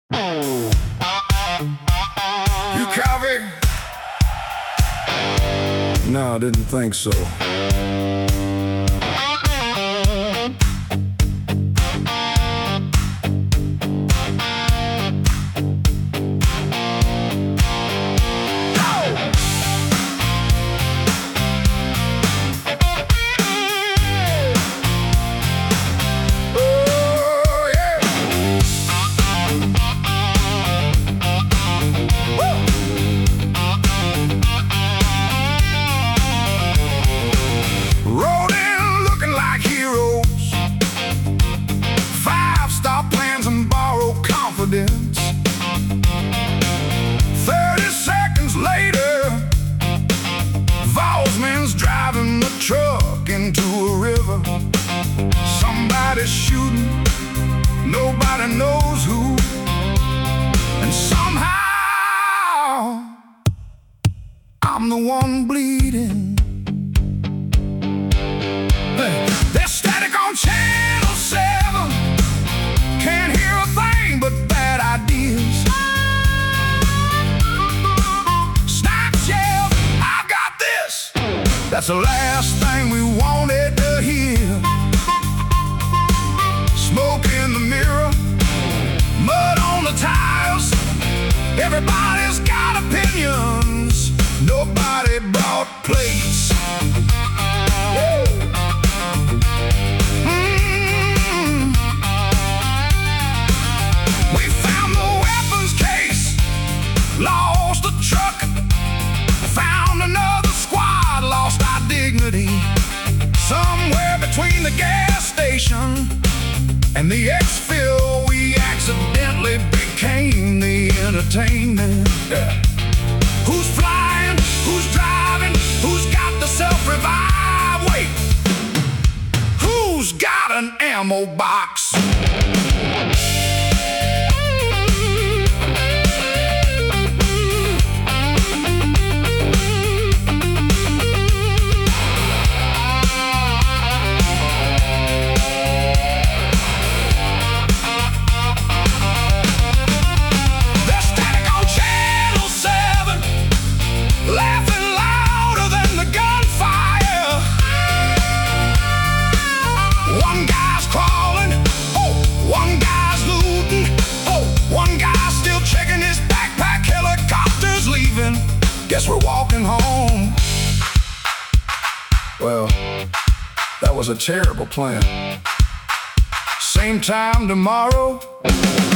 You copy? No, I didn't think so. Confidence. 30 seconds later, Volsman's driving the truck into a river. Somebody's shooting, nobody knows who. And somehow I'm the one bleeding. There's static on Channel 7. Can't hear a thing but bad ideas. Snipes yell, "I've got this." That's the last thing we wanted to hear. Smoke in the mirror, mud on the tires. Everybody's got opinions. Nobody brought plates. Lost the truck, found another squad, lost our dignity. Somewhere between the gas station and the exfil, we accidentally became the entertainment. Who's flying? Who's driving? Who's got the self-revive? Wait, who's got an ammo box? Guess we're walking home. Well, that was a terrible plan. Same time tomorrow.